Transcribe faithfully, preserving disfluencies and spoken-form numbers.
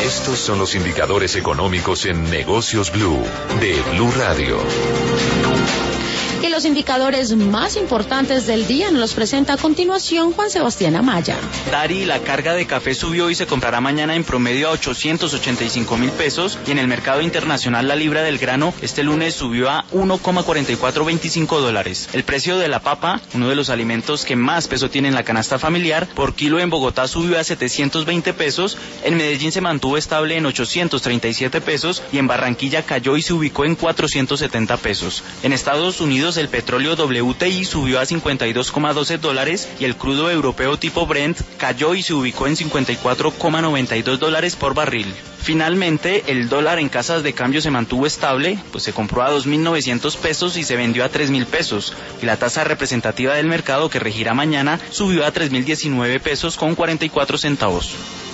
Estos son los indicadores económicos en Negocios Blue, de Blue Radio. Y los indicadores más importantes del día nos los presenta a continuación Juan Sebastián Amaya. Dari, la carga de café subió y se comprará mañana en promedio a ochocientos ochenta y cinco mil pesos, y en el mercado internacional la libra del grano este lunes subió a uno coma cuarenta y cuatro veinticinco dólares. El precio de la papa, uno de los alimentos que más peso tiene en la canasta familiar, por kilo en Bogotá subió a setecientos veinte pesos, en Medellín se mantuvo estable en ochocientos treinta y siete pesos y en Barranquilla cayó y se ubicó en cuatrocientos setenta pesos. En Estados Unidos el petróleo W T I subió a cincuenta y dos coma doce dólares y el crudo europeo tipo Brent cayó y se ubicó en cincuenta y cuatro coma noventa y dos dólares por barril. Finalmente, el dólar en casas de cambio se mantuvo estable, pues se compró a dos mil novecientos pesos y se vendió a tres mil pesos. Y la tasa representativa del mercado, que regirá mañana, subió a tres mil diecinueve pesos con cuarenta y cuatro centavos.